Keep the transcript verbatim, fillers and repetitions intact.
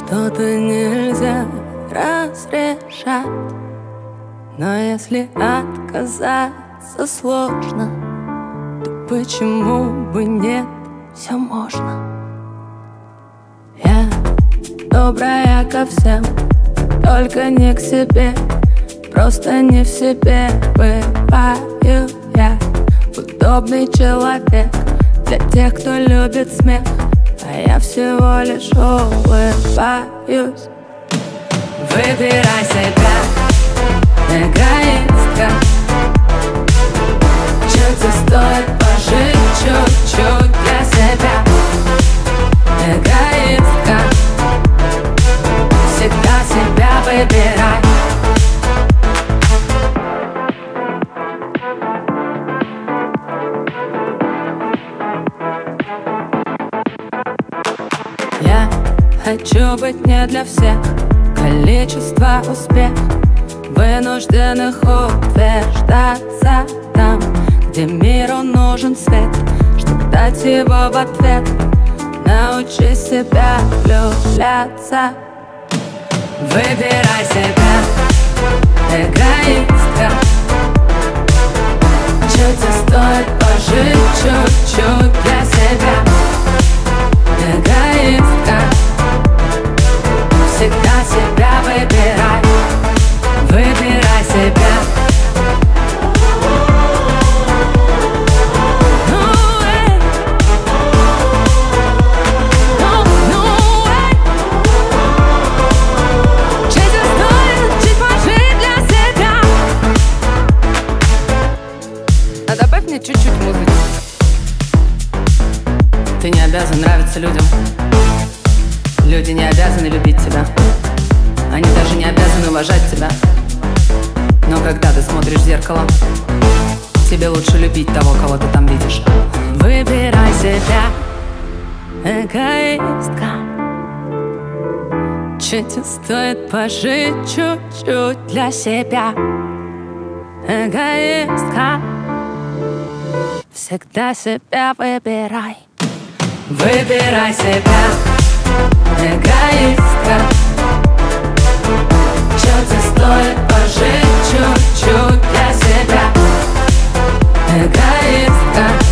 Что-то нельзя разрешать, но если отказаться сложно, то почему бы нет, все можно. Я добрая ко всем, только не к себе. Просто не в себе бываю я. Удобный человек для тех, кто любит смех, а я всего лишь улыбаюсь. Выбирай себя, эгоистка. Чё тебе стоит пожить чуть-чуть для себя? Эгоистка. Всегда себя выбирай. Я хочу быть не для всех, количество успех, вынужденных утверждаться там, где миру нужен свет, чтобы дать его в ответ. Научи себя влюбляться. Выбирай себя, эгоистка. Чё тебе стоит пожить чуть-чуть для себя? Эгоистка. Всегда себя выбирай. Выбирай себя. А добавь мне чуть-чуть музыки. Ты не обязан нравиться людям. Люди не обязаны любить тебя. Они даже не обязаны уважать тебя. Но когда ты смотришь в зеркало, тебе лучше любить того, кого ты там видишь. Выбирай себя, эгоистка. Чё тебе стоит пожить чуть-чуть для себя? Эгоистка. Всегда себя выбирай. Выбирай себя, эгоистка. Чё тебе стоит пожить чуть-чуть для себя? Эгоистка.